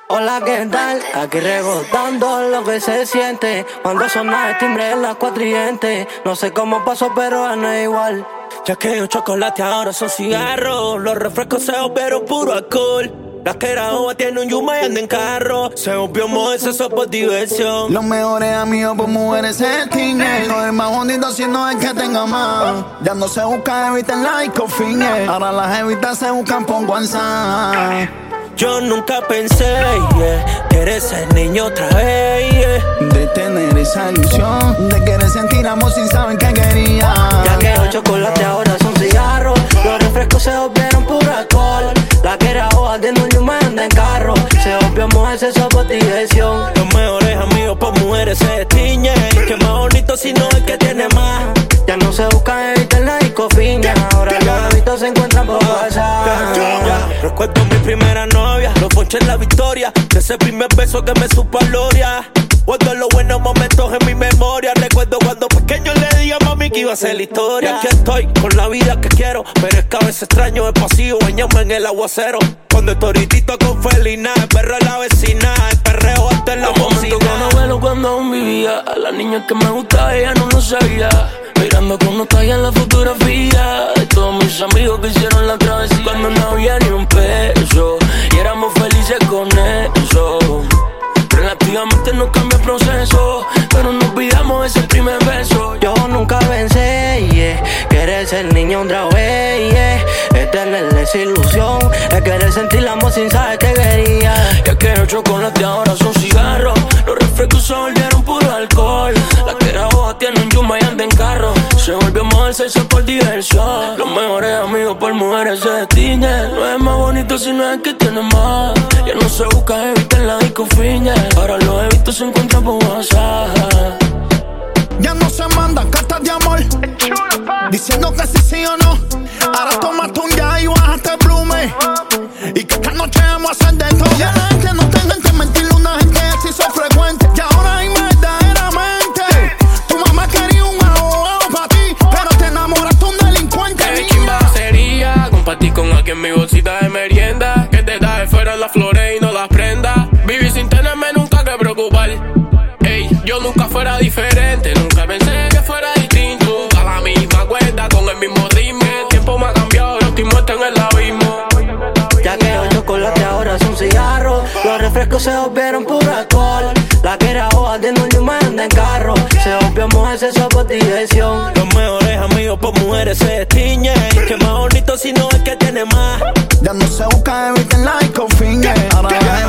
Hola, ¿qué tal? Aquí rebotando lo que se siente cuando suena el timbre en las cuatrientes. No sé cómo pasó, pero no es igual. Ya que los chocolates ahora son cigarros, los refrescos se volvieron puro alcohol. La que era ova tiene un Yuma y anda en carro. Se volvió modo eso por diversión. Los mejores amigos por mujeres se extinguen. No es más bonito si no es que tenga más. Ya no se busca evita en like o finge. Ahora las evitas se buscan por WhatsApp. Yo nunca pensé, que eres el niño otra vez, de tener esa ilusión, de querer sentir amor sin saber qué quería. Ya que los chocolates ahora son cigarros, los refrescos se volvieron puro alcohol. La que era hoja tiene un Yuma y anda en carro. Se volvió mujer, eso por diversión. Los mejores amigos por mujeres se destiñen. Que más bonito si no es que tiene más. Ya no se buscan evitar la discofiña. Ahora los hábitos se encuentran por WhatsApp. Recuerdo mi primera novia, los ponches en la victoria, de ese primer beso que me supo a gloria. Guardo los buenos momentos en mi memoria. Recuerdo cuando pequeño le dije a mami que iba a ser la historia. Aquí estoy con la vida que quiero, pero es que a veces extraño el pasillo, bañarme en el aguacero. Cuando el toritito con felina, el perro en la vecina, el perreo hasta en la bocina. Que no vuelo cuando aún vivía, a la niña que me gustaba ella no lo sabía. Mirando con nostalgia en la fotografía de todos mis amigos que hicieron la travesía. Cuando no había ni un peso y éramos felices con eso. Relativamente no cambia el proceso, pero no olvidamos ese primer beso. Yo nunca pensé, que eres el niño otra vez, tener esa ilusión, es querer sentir el amor sin saber qué quería. Ya que los chocolates ahora son cigarros, los refrescos se volvieron puro alcohol. La que era hoja tiene un Yuma y anda en carro. Se volvió más sexo por diversión. Los mejores amigos por mujeres se destiñen. No es más bonito si no es que tiene más. Ya no se busca evitar la discofiña. Ahora los evitos se encuentran por WhatsApp. Ya no se mandan cartas de amor diciendo que sí o no. Ahora tomaste un ya y bajaste el blume. Y que esta noche vamos a hacer de todo. Ya la gente no tengan que mentirle, una gente así son frecuentes. Y ahora hay verdaderamente. Tu mamá quería un abogado para ti, pero te enamoraste un delincuente. Qué chimba sería compartir con alguien mi bolsita de merienda, que te da de fuera las flores y no las prendas. Vivir sin tenerme nunca que preocupar. Ey, yo nunca fuera diferente, nunca pensé que fuera distinto. A la misma cuenta, con el mismo ritmo. El tiempo me ha cambiado, yo estoy muerto en el abismo. Ya que los chocolates ahora son cigarros, los refrescos se volvieron puro alcohol. La que era hoja tiene un Yuma y anda en carro. Se volvió mujer, eso por diversión. Los mejores amigos por mujeres se destiñen. Que más bonito si no es que tiene más. Ya no se busca evitar like o finge. Ahora